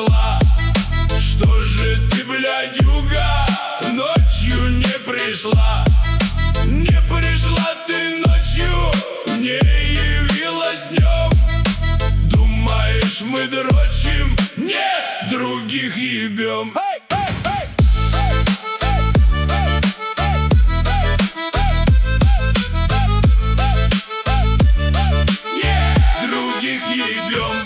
пришла? Что же ты, блядюга, ночью не пришла? Не пришла ты ночью, не явилась днем. Думаешь, мы дрочим? Нет, других ебем. Других ебем.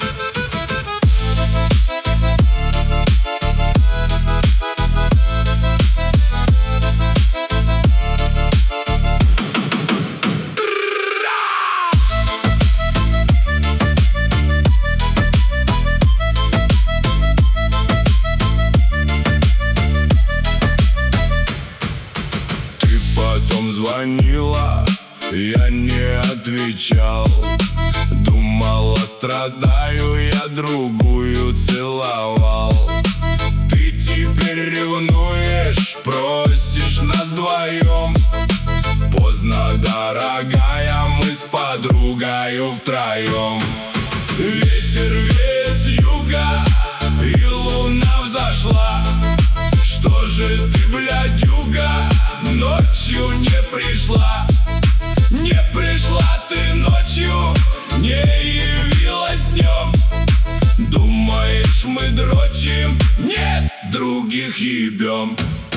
Потом звонила, я не отвечал. Думала, страдаю, я другую целовал. Ты теперь ревнуешь, просишь нас вдвоем. Поздно, дорогая, мы с подругою втроем. Ветер веет с юга, и луна взошла. Что же ты, блядюга, ночью не пришла? Не пришла ты ночью, не явилась днем. Думаешь, мы дрочим? Нет, других ебем.